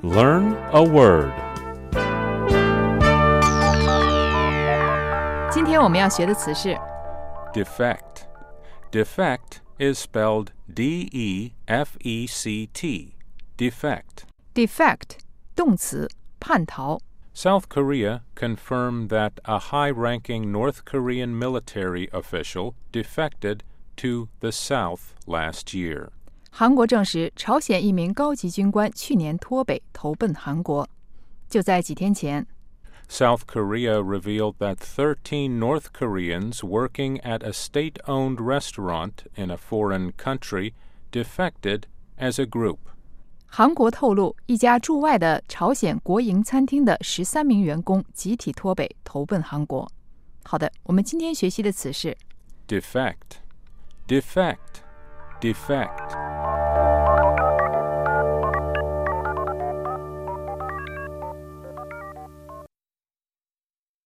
Learn a word. 今天我们要学的词是 Defect. Defect is spelled D-E-F-E-C-T. Defect. defect 动词叛逃。 South Korea confirmed that a high-ranking North Korean military official defected to the South last year. 韩国证实，朝鲜一名高级军官去年脱北投奔韩国。就在几天前 South Korea revealed that 13 North Koreans working at a state-owned restaurant in a foreign country defected as a group. 韩国透露，一家驻外的朝鲜国营餐厅的13名员工集体脱北投奔韩国。好的，我们今天学习的词是 Defect. Defect. Defect.